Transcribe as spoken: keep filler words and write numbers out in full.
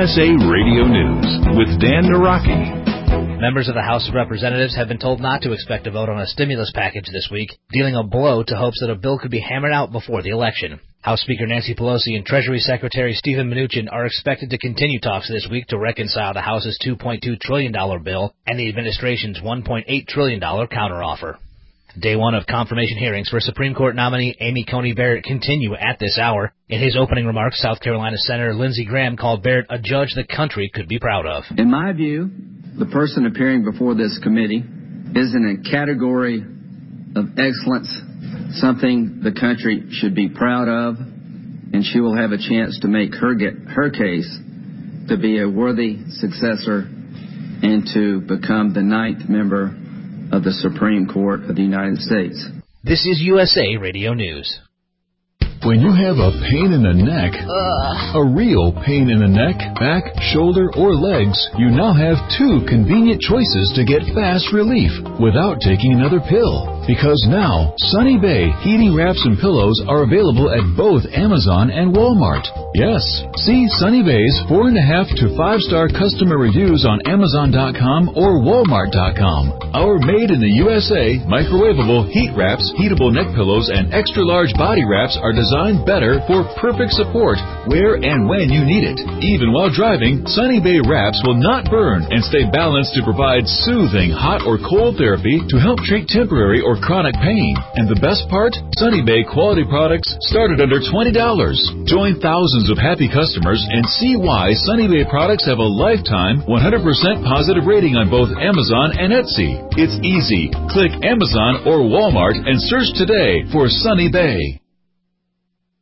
S A Radio News with Dan Naraki. Members of the House of Representatives have been told not to expect a vote on a stimulus package this week, dealing a blow to hopes that a bill could be hammered out before the election. House Speaker Nancy Pelosi and Treasury Secretary Steven Mnuchin are expected to continue talks this week to reconcile the House's two point two trillion dollars bill and the administration's one point eight trillion dollars counteroffer. Day one of confirmation hearings for Supreme Court nominee Amy Coney Barrett continue at this hour. In his opening remarks, South Carolina Senator Lindsey Graham called Barrett a judge the country could be proud of. In my view, the person appearing before this committee is in a category of excellence, something the country should be proud of, and she will have a chance to make her get her case to be a worthy successor and to become the ninth member of the Supreme Court of the United States. This is U S A Radio News. When you have a pain in the neck, Ugh. a real pain in the neck, back, shoulder, or legs, you now have two convenient choices to get fast relief without taking another pill. Because now, Sunny Bay heating wraps and pillows are available at both Amazon and Walmart. Yes, see Sunny Bay's four and a half to five star customer reviews on Amazon dot com or Walmart dot com. Our made in the U S A microwavable heat wraps, heatable neck pillows, and extra large body wraps are designed better for perfect support where and when you need it. Even while driving, Sunny Bay wraps will not burn and stay balanced to provide soothing hot or cold therapy to help treat temporary or chronic pain. And the best part? Sunny Bay quality products start at under twenty dollars. Join thousands of happy customers and see why Sunny Bay products have a lifetime one hundred percent positive rating on both Amazon and Etsy. It's easy. Click Amazon or Walmart and search today for Sunny Bay.